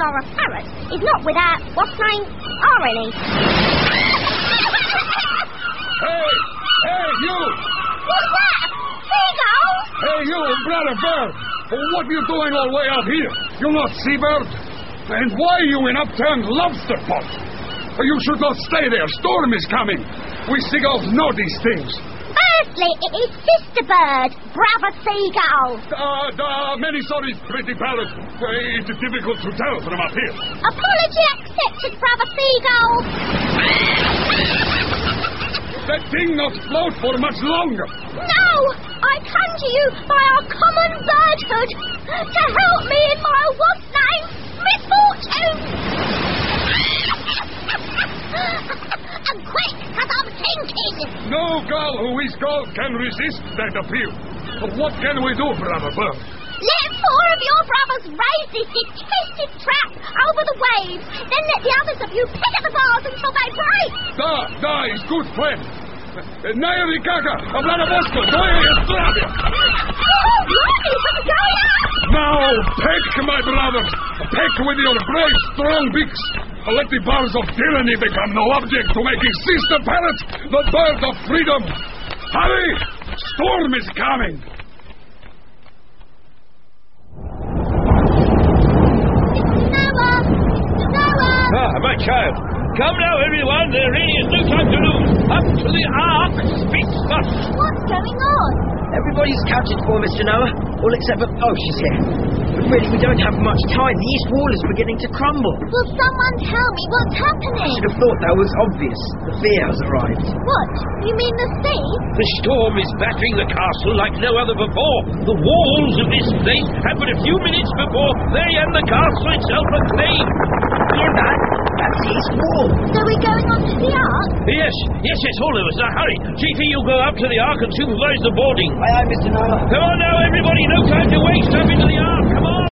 you're a parrot is not without, what's name, irony. Hey, you! What's that? Seagulls? Hey, you, brother bird! What are you doing all the way out here? You're not seabird. And why are you in upturned lobster pot? You should not stay there. Storm is coming. We seagulls know these things. Firstly, it is sister bird, brother seagull. Many sorry, pretty parrot. It's difficult to tell from up here. Apology accepted, brother seagull. That thing not float for much longer. No! I conjure you by our common birdhood to help me in my what's name, misfortune. And quick, because I'm sinking. No girl who is called can resist that appeal. What can we do, brother bird? Let 4 of your brothers raise this detested trap over the waves. Then let the others of you pick at the bars until they break. Da is good friend. Nairi Gaga, Ablana Bosco, Doye Estravia. Oh, blimey, what's going on? Now, peck, my brothers. Peck with your brave, strong beaks. Let the bars of tyranny become no object to making sister parrots the bird of freedom. Hurry! Storm is coming. My child. Come now, everyone. There really is no time to lose. Up to the Ark, speak fast. What's going on? Everybody's counted for, Mr. Noah. All except for... Oh, she's here. But really, we don't have much time. The east wall is beginning to crumble. Will someone tell me what's I happening? should have thought that was obvious. The fear has arrived. What? You mean the sea? The storm is battering the castle like no other before. The walls of this place have but a few minutes before they and the castle itself are claimed. Hear that? That's the east wall. So we're going on to the Ark? Yes, all of us. Now, hurry. Chiefy, you go up to the Ark and supervise the boarding. Aye, Mr. Noah. Come on now, everybody. No time to waste. Up into the Ark. Come on.